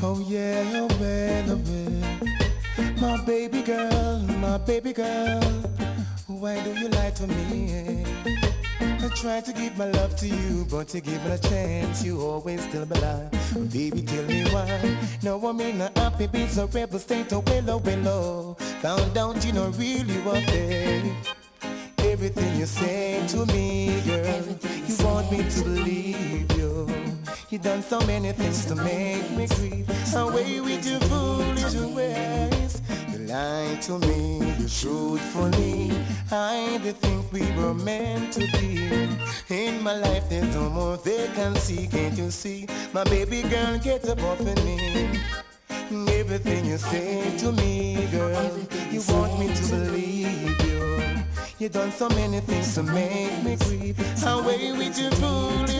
Oh yeah, oh well, oh well. My baby girl, why do you lie to me? I try to give my love to you, but you give me a chance, you always still lie. Baby, tell me why. No, I'm in a happy beats, a rebel state, a willow. Found out you know really what they. Everything you say to me, girl, you want me to believe you. You done so many things to make me grieve. Away with your foolish ways. You lied to me, you truthfully. I did think we were meant to be. In my life there's no more vacancy, can't you see? My baby girl, get up off of me. Everything you say to me, girl, you want me to believe you. You done so many things to make me grieve. Away with your foolish